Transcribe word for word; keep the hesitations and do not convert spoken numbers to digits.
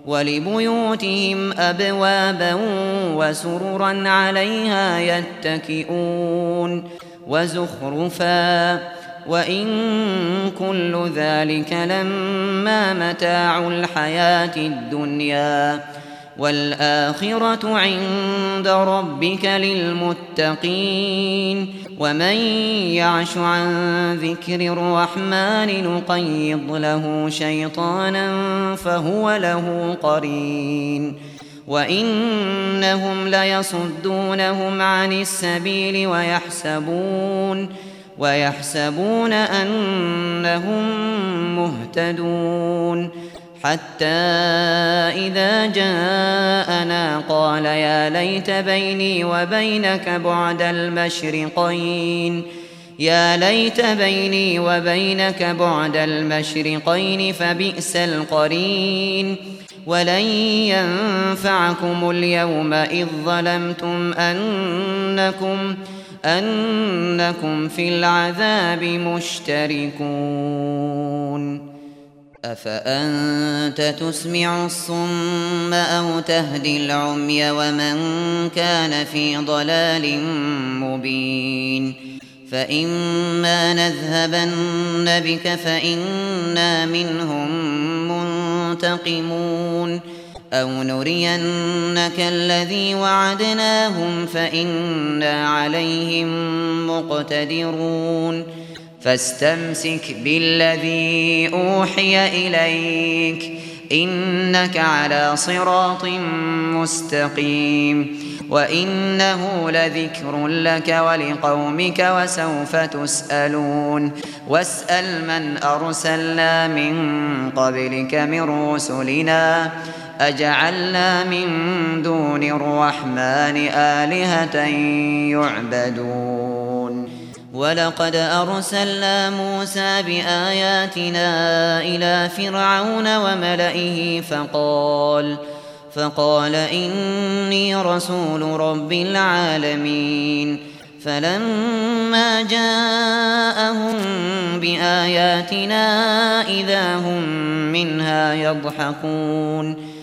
ولبيوتهم أبوابا وسررا عليها يتكئون وزخرفا وإن كل ذلك لما متاع الحياة الدنيا والآخرة عند ربك للمتقين ومن يعش عن ذكر الرحمن نقيض له شيطانا فهو له قرين وإنهم ليصدونهم عن السبيل ويحسبون ويحسبون أنهم مهتدون حتى إذا جاءنا قال يا ليت بيني وبينك بعد المشرقين يا ليت بيني وبينك بعد المشرقين فبئس القرين ولن ينفعكم اليوم إذ ظلمتم أنكم أنكم في العذاب مشتركون أفأنت تسمع الصم أو تهدي العمي ومن كان في ضلال مبين فإما نذهبن بك فإنا منهم منتقمون أو نرينك الذي وعدناهم فإنا عليهم مقتدرون فاستمسك بالذي أوحي إليك إنك على صراط مستقيم وإنه لذكر لك ولقومك وسوف تسألون واسأل من أرسلنا من قبلك من رسلنا أجعلنا من دون الرحمن آلهة يعبدون ولقد أرسلنا موسى بآياتنا إلى فرعون وملئه فقال فقال إني رسول رب العالمين فلما جاءهم بآياتنا إذا هم منها يضحكون